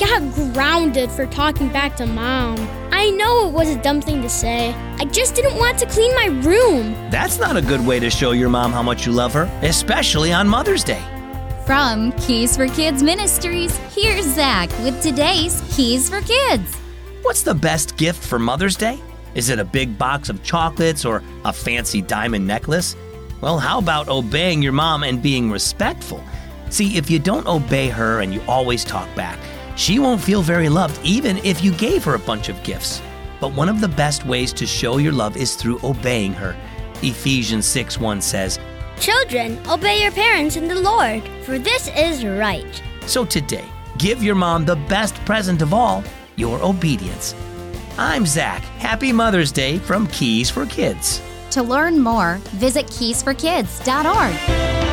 got grounded for talking back to Mom. I know it was a dumb thing to say. I just didn't want to clean my room. That's not a good way to show your mom how much you love her, especially on Mother's Day. From Keys for Kids Ministries, here's Zach with today's Keys for Kids. What's the best gift for Mother's Day? Is it a big box of chocolates or a fancy diamond necklace? Well, how about obeying your mom and being respectful? See, if you don't obey her and you always talk back, she won't feel very loved even if you gave her a bunch of gifts. But one of the best ways to show your love is through obeying her. Ephesians 6:1 says, Children, obey your parents in the Lord, for this is right. So today, give your mom the best present of all, your obedience. I'm Zach. Happy Mother's Day from Keys for Kids. To learn more, visit keysforkids.org.